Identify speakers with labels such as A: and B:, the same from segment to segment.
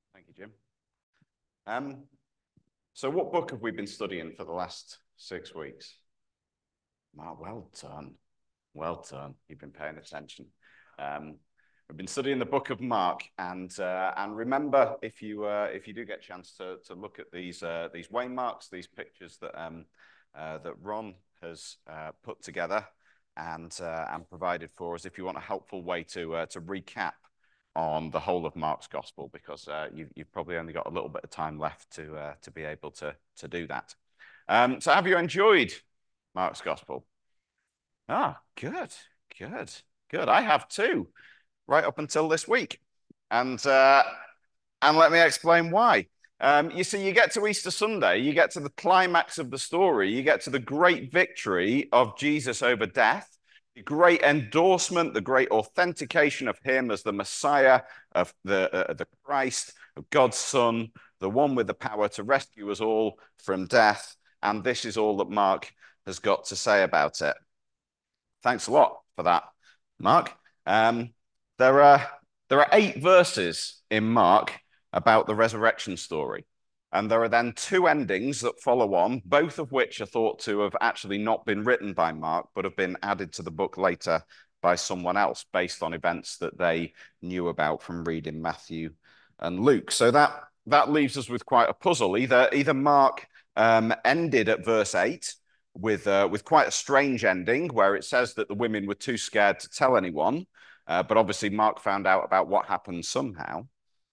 A: Thank you, Jim. So what book have we been studying for the last 6 weeks? Mark, well done. Well done. You've been paying attention. We've been studying the book of Mark, and remember, if you do get a chance to look at these waymarks, these pictures that that Ron has put together and provided for us, if you want a helpful way to recap on the whole of Mark's gospel, because you've probably only got a little bit of time left to be able to do that. So have you enjoyed Mark's gospel? Ah, good, good, good. I have too, right up until this week, and let me explain why. You see, you get to Easter Sunday, you get to the climax of the story, you get to the great victory of Jesus over death, the great endorsement, the great authentication of him as the Messiah, of the Christ, of God's Son, the one with the power to rescue us all from death. And this is all that Mark has got to say about it. Thanks a lot for that, Mark. There are 8 verses in Mark about the resurrection story. And there are then 2 endings that follow on, both of which are thought to have actually not been written by Mark, but have been added to the book later by someone else based on events that they knew about from reading Matthew and Luke. So that leaves us with quite a puzzle. Either Mark ended at verse 8 with quite a strange ending where it says that the women were too scared to tell anyone, but obviously Mark found out about what happened somehow.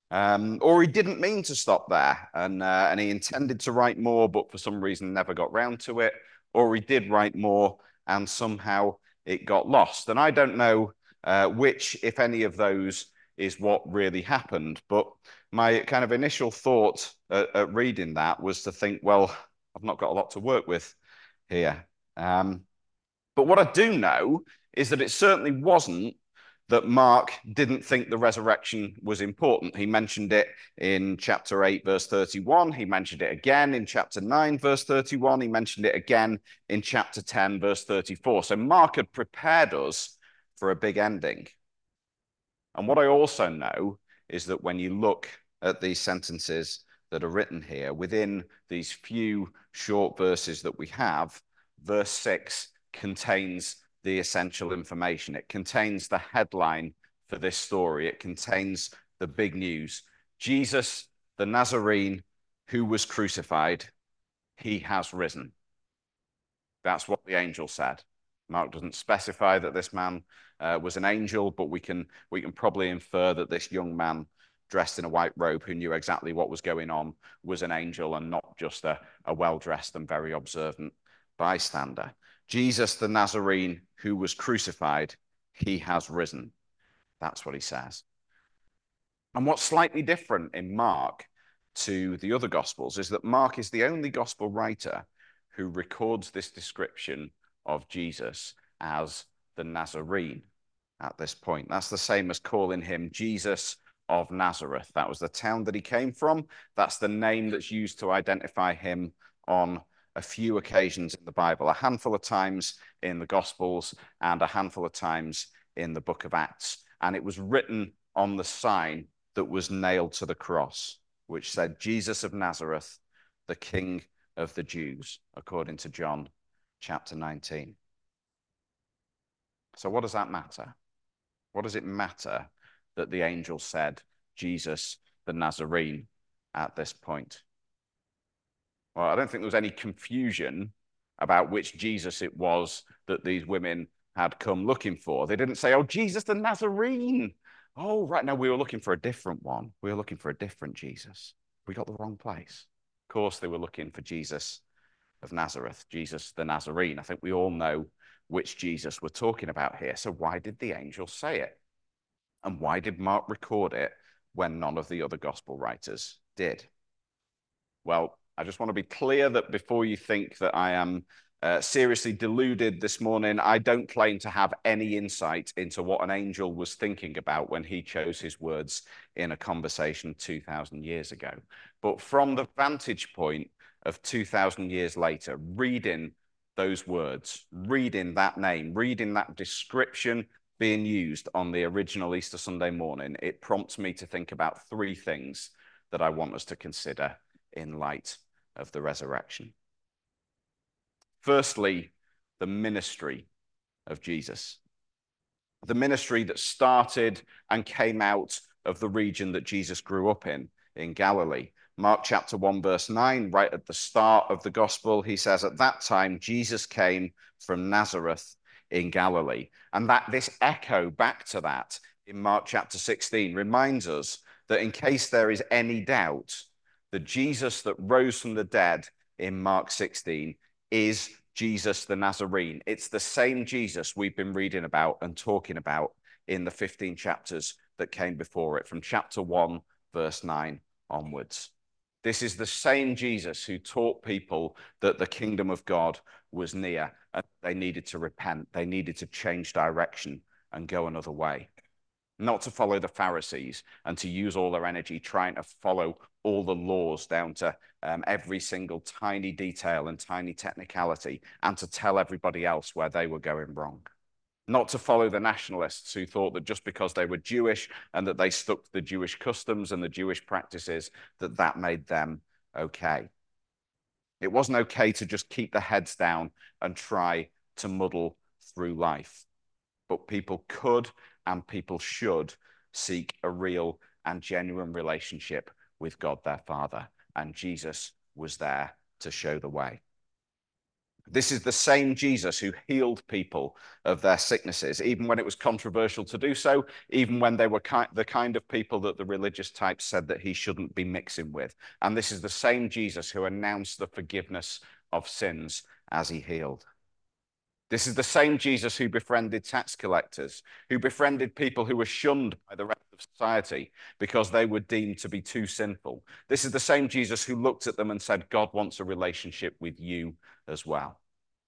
A: Or he didn't mean to stop there, and he intended to write more, but for some reason never got round to it. Or he did write more, and somehow it got lost. And I don't know which, if any of those, is what really happened. But my kind of initial thought at reading that was to think, well, I've not got a lot to work with here. But what I do know is that it certainly wasn't that Mark didn't think the resurrection was important. He mentioned it in chapter 8, verse 31. He mentioned it again in chapter 9, verse 31. He mentioned it again in chapter 10, verse 34. So Mark had prepared us for a big ending. And what I also know is that when you look at these sentences that are written here, within these few short verses that we have, verse 6 contains the essential information. It contains the headline for this story. It contains the big news. Jesus, the Nazarene, who was crucified, he has risen. That's what the angel said. Mark doesn't specify that this man was an angel, but we can probably infer that this young man dressed in a white robe who knew exactly what was going on was an angel and not just a well-dressed and very observant bystander. Jesus, the Nazarene, who was crucified, he has risen. That's what he says. And what's slightly different in Mark to the other Gospels is that Mark is the only Gospel writer who records this description of Jesus as the Nazarene at this point. That's the same as calling him Jesus of Nazareth. That was the town that he came from. That's the name that's used to identify him on a few occasions in the Bible, a handful of times in the Gospels and a handful of times in the book of Acts. And it was written on the sign that was nailed to the cross, which said, Jesus of Nazareth, the King of the Jews, according to John chapter 19. So what does that matter? What does it matter that the angel said Jesus the Nazarene at this point? Well, I don't think there was any confusion about which Jesus it was that these women had come looking for. They didn't say, oh, Jesus the Nazarene. Oh, right, no, we were looking for a different one. We were looking for a different Jesus. We got the wrong place. Of course, they were looking for Jesus of Nazareth, Jesus the Nazarene. I think we all know which Jesus we're talking about here. So why did the angel say it? And why did Mark record it when none of the other gospel writers did? Well, I just want to be clear that before you think that I am seriously deluded this morning, I don't claim to have any insight into what an angel was thinking about when he chose his words in a conversation 2,000 years ago. But from the vantage point of 2,000 years later, reading those words, reading that name, reading that description being used on the original Easter Sunday morning, it prompts me to think about 3 things that I want us to consider in light of the resurrection. Firstly, the ministry of Jesus. The ministry that started and came out of the region that Jesus grew up in Galilee. Mark chapter 1, verse 9, right at the start of the gospel, he says, at that time, Jesus came from Nazareth in Galilee. And that this echo back to that in Mark chapter 16 reminds us that in case there is any doubt, the Jesus that rose from the dead in Mark 16 is Jesus the Nazarene. It's the same Jesus we've been reading about and talking about in the 15 chapters that came before it, from chapter 1, verse 9 onwards. This is the same Jesus who taught people that the kingdom of God was near and they needed to repent. They needed to change direction and go another way. Not to follow the Pharisees and to use all their energy trying to follow all the laws down to every single tiny detail and tiny technicality, and to tell everybody else where they were going wrong. Not to follow the nationalists who thought that just because they were Jewish and that they stuck to the Jewish customs and the Jewish practices, that that made them okay. It wasn't okay to just keep their heads down and try to muddle through life. But people could and people should seek a real and genuine relationship with God their Father. And Jesus was there to show the way. This is the same Jesus who healed people of their sicknesses, even when it was controversial to do so, even when they were the kind of people that the religious types said that he shouldn't be mixing with. And this is the same Jesus who announced the forgiveness of sins as he healed. This is the same Jesus who befriended tax collectors, who befriended people who were shunned by the rest of society because they were deemed to be too sinful. This is the same Jesus who looked at them and said, God wants a relationship with you as well.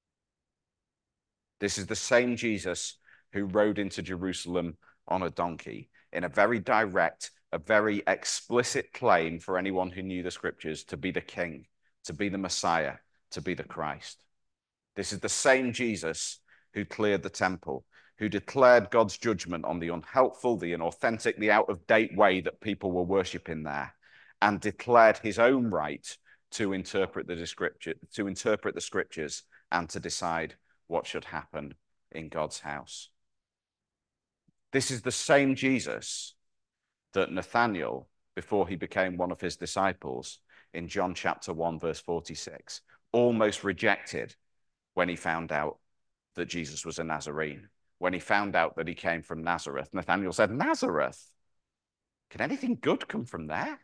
A: This is the same Jesus who rode into Jerusalem on a donkey in a very direct, a very explicit claim for anyone who knew the scriptures to be the king, to be the Messiah, to be the Christ. This is the same Jesus who cleared the temple, who declared God's judgment on the unhelpful, the inauthentic, the out-of-date way that people were worshipping there, and declared his own right to interpret the scriptures and to decide what should happen in God's house. This is the same Jesus that Nathanael, before he became one of his disciples, in John chapter 1, verse 46, almost rejected when he found out that Jesus was a Nazarene. When he found out that he came from Nazareth, Nathanael said, Nazareth? Can anything good come from there?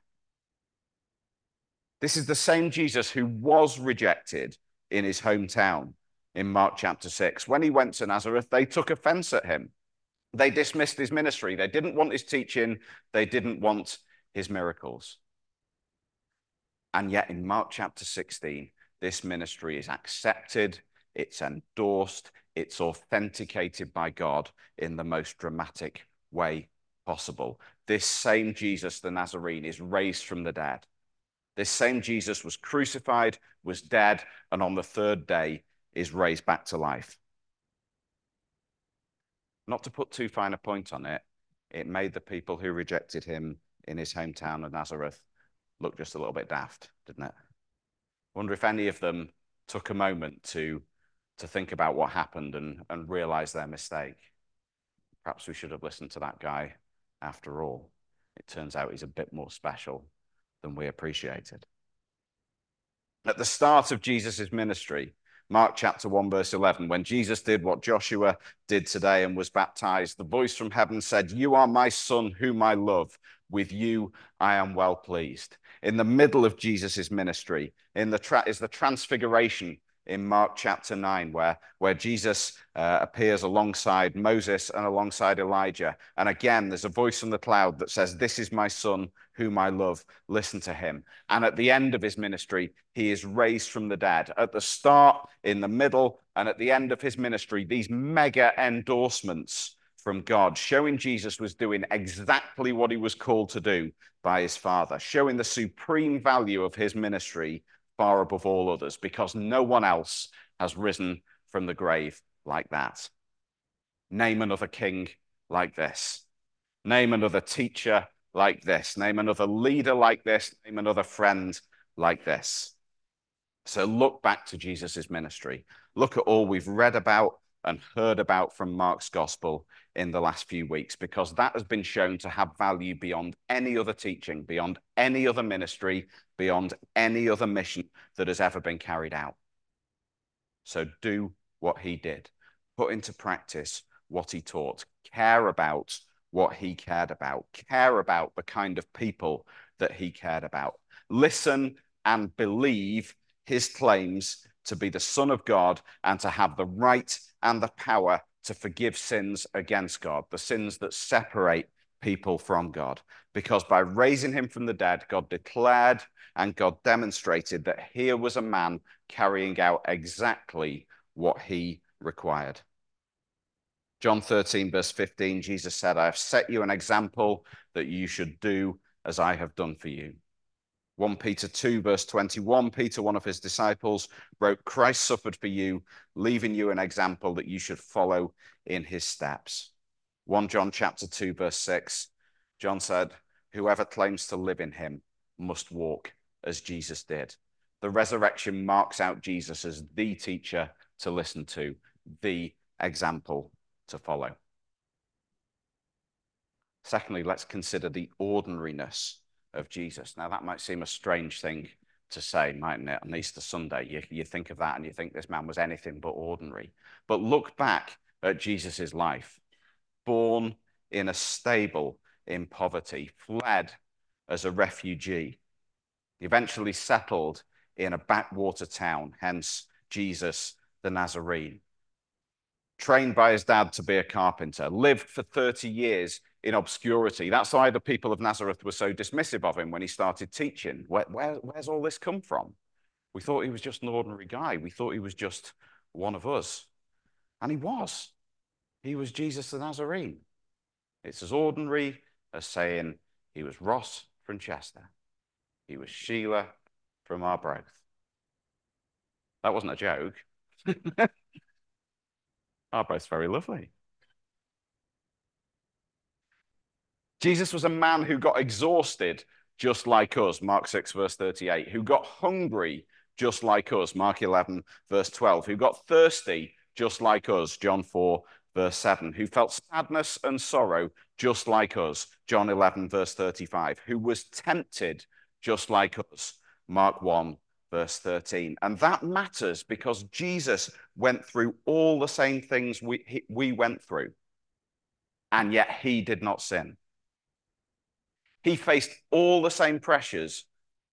A: This is the same Jesus who was rejected in his hometown in Mark chapter 6. When he went to Nazareth, they took offense at him. They dismissed his ministry. They didn't want his teaching. They didn't want his miracles. And yet in Mark chapter 16, this ministry is accepted, it's endorsed, it's authenticated by God in the most dramatic way possible. This same Jesus, the Nazarene, is raised from the dead. This same Jesus was crucified, was dead, and on the third day is raised back to life. Not to put too fine a point on it, it made the people who rejected him in his hometown of Nazareth look just a little bit daft, didn't it? Wonder if any of them took a moment to think about what happened and realize their mistake. Perhaps we should have listened to that guy after all. It turns out he's a bit more special than we appreciated. At the start of Jesus' ministry, Mark chapter 1, verse 11, when Jesus did what Joshua did today and was baptized, the voice from heaven said, "You are my son whom I love. With you I am well pleased." In the middle of Jesus' ministry, is the transfiguration in Mark chapter 9, where Jesus appears alongside Moses and alongside Elijah. And again, there's a voice from the cloud that says, "This is my son whom I love, listen to him." And at the end of his ministry, he is raised from the dead. At the start, in the middle, and at the end of his ministry, these mega endorsements from God, showing Jesus was doing exactly what he was called to do by his Father, showing the supreme value of his ministry far above all others, because no one else has risen from the grave like that. Name another king like this. Name another teacher like this. Name another leader like this. Name another friend like this. So look back to Jesus's ministry. Look at all we've read about and heard about from Mark's gospel in the last few weeks, because that has been shown to have value beyond any other teaching, beyond any other ministry, beyond any other mission that has ever been carried out. So do what he did. Put into practice what he taught. Care about what he cared about. Care about the kind of people that he cared about. Listen and believe his claims to be the Son of God and to have the right and the power to forgive sins against God, the sins that separate people from God. Because by raising him from the dead, God declared and God demonstrated that here was a man carrying out exactly what he required. John 13, verse 15, Jesus said, I have set you an example that you should do as I have done for you. 1 Peter 2, verse 21, Peter, one of his disciples, wrote, Christ suffered for you, leaving you an example that you should follow in his steps. 1 John chapter 2, verse 6, John said, whoever claims to live in him must walk as Jesus did. The resurrection marks out Jesus as the teacher to listen to, the example to follow. Secondly, let's consider the ordinariness of Jesus. Now, that might seem a strange thing to say, mightn't it? On Easter Sunday, you think of that and you think this man was anything but ordinary. But look back at Jesus's life. Born in a stable in poverty, fled as a refugee, eventually settled in a backwater town, hence Jesus the Nazarene. Trained by his dad to be a carpenter, lived for 30 years in obscurity. That's why the people of Nazareth were so dismissive of him when he started teaching. Where's all this come from? We thought he was just an ordinary guy. We thought he was just one of us. And he was. He was Jesus the Nazarene. It's as ordinary as saying he was Ross from Chester. He was Sheila from Arbroath. That wasn't a joke. Arbroath's very lovely. Jesus was a man who got exhausted just like us, Mark 6, verse 38, who got hungry just like us, Mark 11, verse 12, who got thirsty just like us, John 4, verse 7, who felt sadness and sorrow just like us, John 11, verse 35, who was tempted just like us, Mark 1, verse 13. And that matters because Jesus went through all the same things we went through, and yet he did not sin. He faced all the same pressures,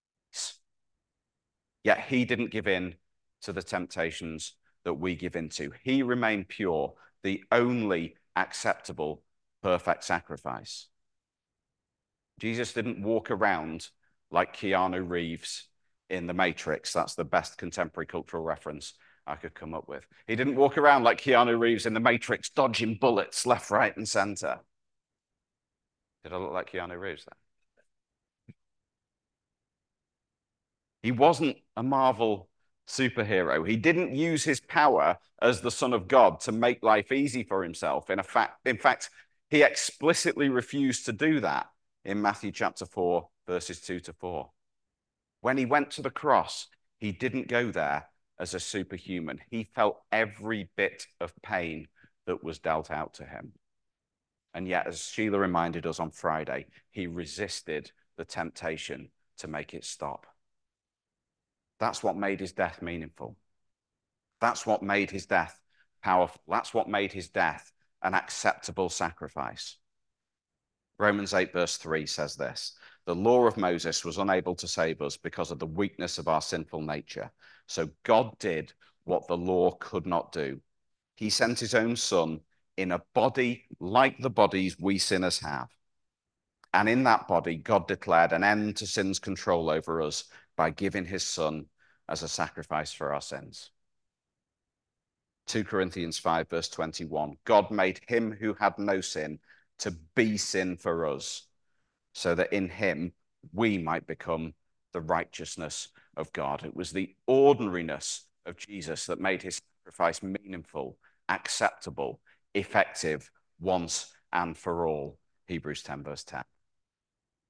A: yet he didn't give in to the temptations that we give into. He remained pure, the only acceptable, perfect sacrifice. Jesus didn't walk around like Keanu Reeves in The Matrix. That's the best contemporary cultural reference I could come up with. He didn't walk around like Keanu Reeves in The Matrix, dodging bullets left, right, and center. Did I look like Keanu Reeves then? He wasn't a Marvel superhero. He didn't use his power as the Son of God to make life easy for himself. In fact, he explicitly refused to do that in Matthew chapter 4, verses 2 to 4. When he went to the cross, he didn't go there as a superhuman. He felt every bit of pain that was dealt out to him. And yet, as Sheila reminded us on Friday, he resisted the temptation to make it stop. That's what made his death meaningful. That's what made his death powerful. That's what made his death an acceptable sacrifice. Romans 8, verse 3 says this: the law of Moses was unable to save us because of the weakness of our sinful nature. So God did what the law could not do. He sent his own son in a body like the bodies we sinners have. And in that body, God declared an end to sin's control over us by giving his son as a sacrifice for our sins. 2 Corinthians 5, verse 21, God made him who had no sin to be sin for us, so that in him we might become the righteousness of God. It was the ordinariness of Jesus that made his sacrifice meaningful, acceptable, effective, once and for all. Hebrews 10, verse 10.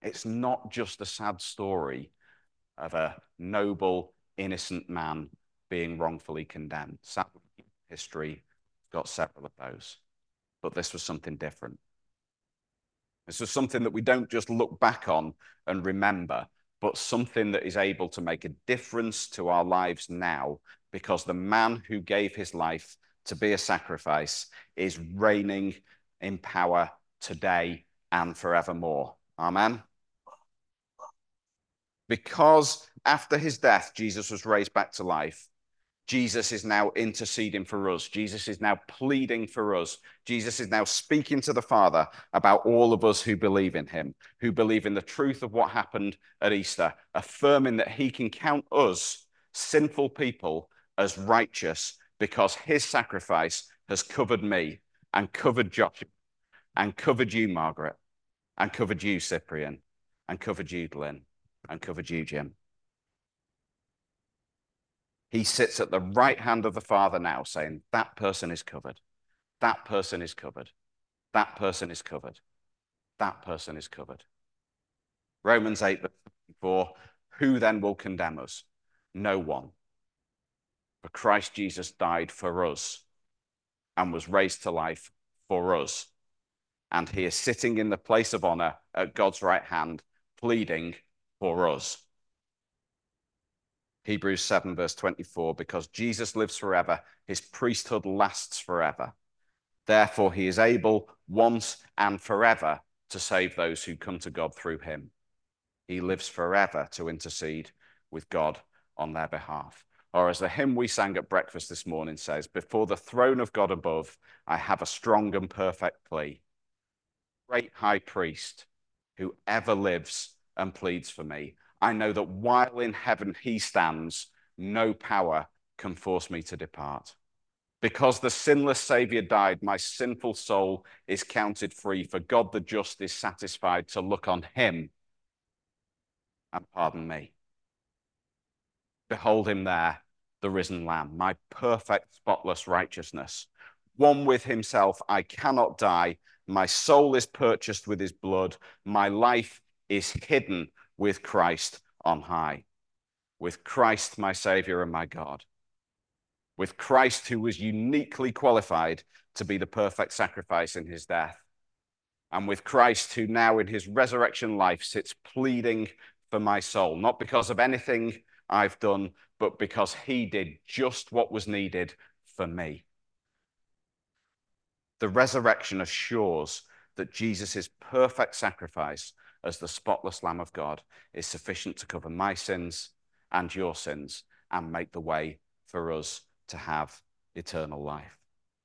A: It's not just a sad story of a noble, innocent man being wrongfully condemned. Sadly, history got several of those. But this was something different. This was something that we don't just look back on and remember, but something that is able to make a difference to our lives now, because the man who gave his life to be a sacrifice is reigning in power today and forevermore. Amen. Because after his death, Jesus was raised back to life. Jesus is now interceding for us. Jesus is now pleading for us. Jesus is now speaking to the Father about all of us who believe in him, who believe in the truth of what happened at Easter, affirming that he can count us, sinful people, as righteous because his sacrifice has covered me and covered Josh and covered you, Margaret, and covered you, Cyprian, and covered you, Glenn, and covered you, Jim. He sits at the right hand of the Father now saying, that person is covered. That person is covered. That person is covered. That person is covered. Romans 8:4, who then will condemn us? No one. For Christ Jesus died for us and was raised to life for us. And he is sitting in the place of honor at God's right hand, pleading for us. Hebrews 7:24, because Jesus lives forever, his priesthood lasts forever. Therefore, he is able once and forever to save those who come to God through him. He lives forever to intercede with God on their behalf. Or as the hymn we sang at breakfast this morning says, before the throne of God above, I have a strong and perfect plea. Great high priest who ever lives and pleads for me. I know that while in heaven he stands, no power can force me to depart. Because the sinless Savior died, my sinful soul is counted free, for God the just is satisfied to look on him and pardon me. Behold him there, the risen Lamb, my perfect, spotless righteousness. One with himself, I cannot die. My soul is purchased with his blood. My life is hidden with Christ on high. With Christ, my Savior and my God. With Christ, who was uniquely qualified to be the perfect sacrifice in his death. And with Christ, who now in his resurrection life sits pleading for my soul, not because of anything I've done, but because he did just what was needed for me. The resurrection assures that Jesus' perfect sacrifice as the spotless Lamb of God is sufficient to cover my sins and your sins and make the way for us to have eternal life.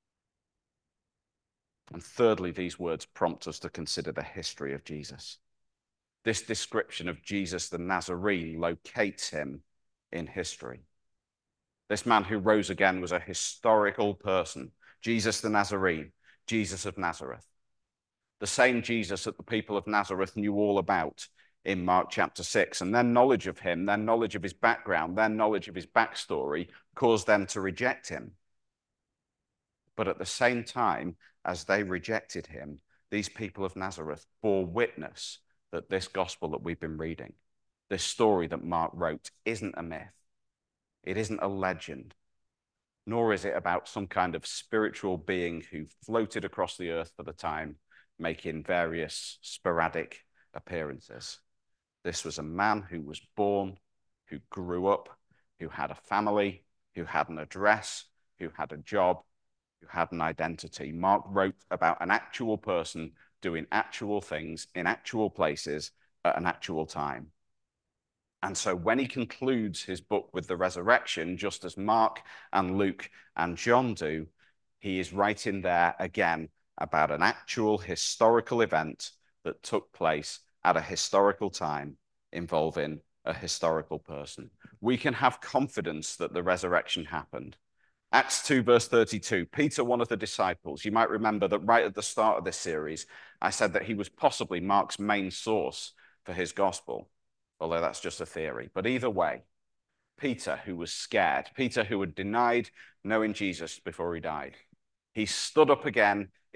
A: And thirdly, these words prompt us to consider the history of Jesus. This description of Jesus the Nazarene locates him in history. This man who rose again was a historical person. Jesus the Nazarene, Jesus of Nazareth. The same Jesus that the people of Nazareth knew all about in Mark chapter 6. And their knowledge of him, their knowledge of his background, their knowledge of his backstory caused them to reject him. But at the same time, as they rejected him, these people of Nazareth bore witness that this gospel that we've been reading, this story that Mark wrote, isn't a myth. It isn't a legend, nor is it about some kind of spiritual being who floated across the earth for the time, making various sporadic appearances. This was a man who was born, who grew up, who had a family, who had an address, who had a job, who had an identity. Mark wrote about an actual person doing actual things in actual places at an actual time. And so when he concludes his book with the resurrection, just as Mark and Luke and John do, he is writing there again about an actual historical event that took place at a historical time involving a historical person. We can have confidence that the resurrection happened. Acts 2, verse 32, Peter, one of the disciples, you might remember that right at the start of this series, I said that he was possibly Mark's main source for his gospel, although that's just a theory. But either way, Peter, who was scared, Peter, who had denied knowing Jesus before he died, he stood up again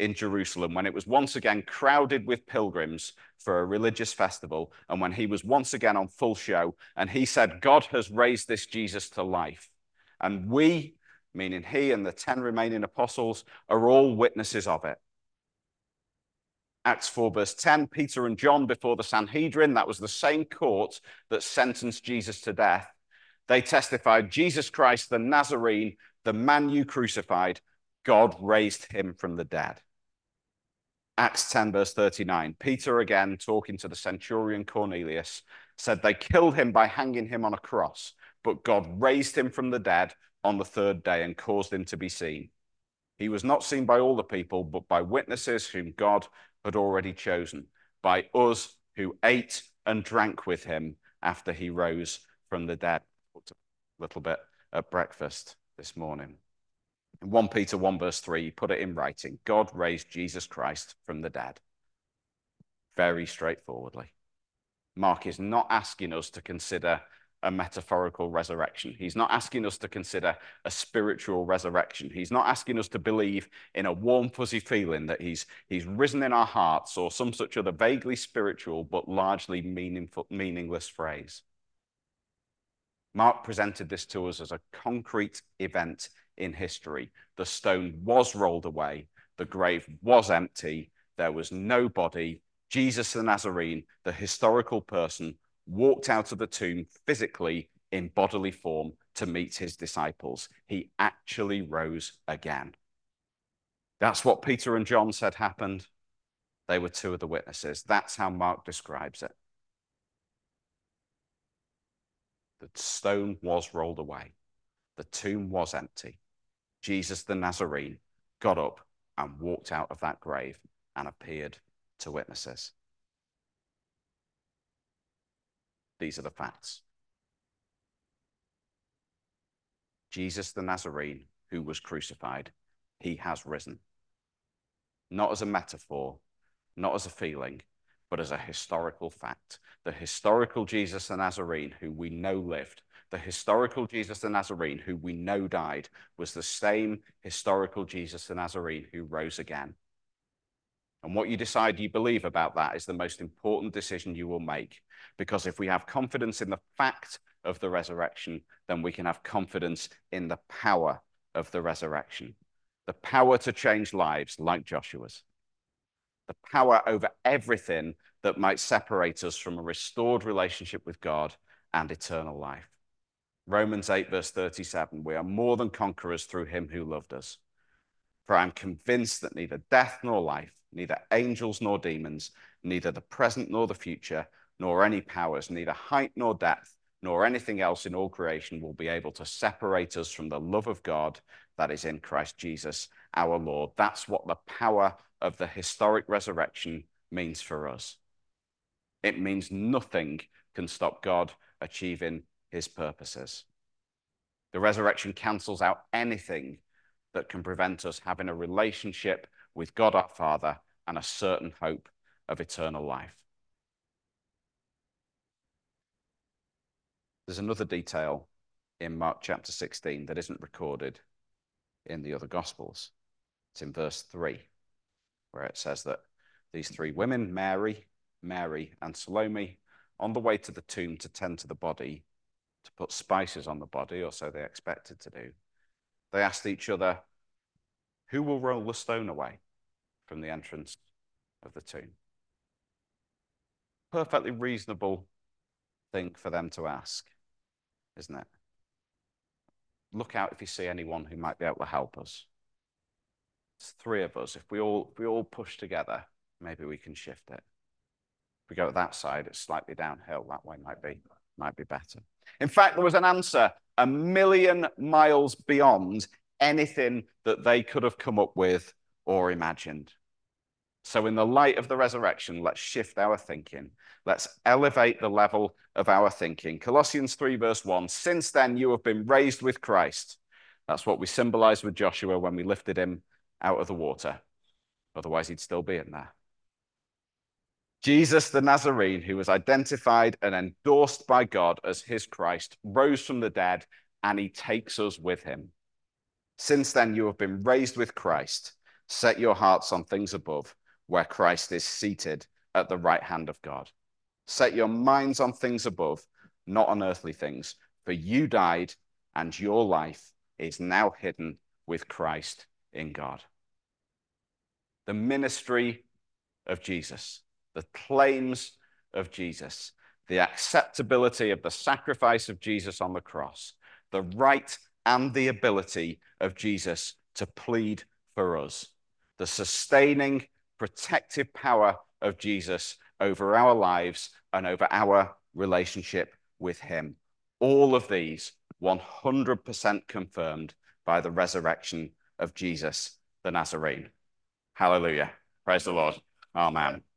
A: in Jerusalem when it was once again crowded with pilgrims for a religious festival, and when he was once again on full show, and he said, God has raised this Jesus to life. And we, meaning he and the 10 remaining apostles, are all witnesses of it. Acts 4 verse 10, Peter and John before the Sanhedrin, that was the same court that sentenced Jesus to death. They testified, Jesus Christ, the Nazarene, the man you crucified, God raised him from the dead. Acts 10 verse 39, Peter again talking to the centurion Cornelius said they killed him by hanging him on a cross, but God raised him from the dead on the third day and caused him to be seen. He was not seen by all the people, but by witnesses whom God had already chosen, by us who ate and drank with him after he rose from the dead. A little bit at breakfast this morning. In 1 Peter 1 verse 3, he put it in writing. God raised Jesus Christ from the dead. Very straightforwardly. Mark is not asking us to consider a metaphorical resurrection. He's not asking us to consider a spiritual resurrection. He's not asking us to believe in a warm, fuzzy feeling that he's risen in our hearts or some such other vaguely spiritual but largely meaningless phrase. Mark presented this to us as a concrete event in history. The stone was rolled away. The grave was empty. There was no body. Jesus the Nazarene, the historical person, walked out of the tomb physically in bodily form to meet his disciples. He actually rose again. That's what Peter and John said happened. They were two of the witnesses. That's how Mark describes it. The stone was rolled away. The tomb was empty. Jesus the Nazarene got up and walked out of that grave and appeared to witnesses. These are the facts. Jesus the Nazarene, who was crucified, he has risen. Not as a metaphor, not as a feeling, but as a historical fact. The historical Jesus the Nazarene, who we know lived, the historical Jesus the Nazarene, who we know died, was the same historical Jesus the Nazarene who rose again. And what you decide you believe about that is the most important decision you will make. Because if we have confidence in the fact of the resurrection, then we can have confidence in the power of the resurrection. The power to change lives like Joshua's. The power over everything that might separate us from a restored relationship with God and eternal life. Romans 8 verse 37, we are more than conquerors through him who loved us. For I am convinced that neither death nor life, neither angels nor demons, neither the present nor the future, nor any powers, neither height nor depth, nor anything else in all creation will be able to separate us from the love of God that is in Christ Jesus, our Lord. That's what the power of the historic resurrection means for us. It means nothing can stop God achieving his purposes. The resurrection cancels out anything that can prevent us having a relationship with God our Father and a certain hope of eternal life. There's another detail in Mark chapter 16 that isn't recorded in the other Gospels. It's in verse 3, where it says that these three women, Mary, and Salome, on the way to the tomb to tend to the body, to put spices on the body, or so they expected to do, they asked each other, who will roll the stone away from the entrance of the tomb? Perfectly reasonable thing for them to ask, isn't it? Look out if you see anyone who might be able to help us. It's three of us. If we all push together, maybe we can shift it. If we go to that side, it's slightly downhill. That way might be better. In fact, there was an answer 1,000,000 miles beyond anything that they could have come up with or imagined. So in the light of the resurrection, let's shift our thinking. Let's elevate the level of our thinking. Colossians 3 verse 1, since then you have been raised with Christ. That's what we symbolized with Joshua when we lifted him out of the water. Otherwise, he'd still be in there. Jesus the Nazarene, who was identified and endorsed by God as his Christ, rose from the dead, and he takes us with him. Since then, you have been raised with Christ. Set your hearts on things above, where Christ is seated at the right hand of God. Set your minds on things above, not on earthly things, for you died, and your life is now hidden with Christ in God. The ministry of Jesus, the claims of Jesus, the acceptability of the sacrifice of Jesus on the cross, the right and the ability of Jesus to plead for us, the sustaining, protective power of Jesus over our lives and over our relationship with him. All of these 100% confirmed by the resurrection of Jesus the Nazarene. Hallelujah. Praise the Lord. Amen.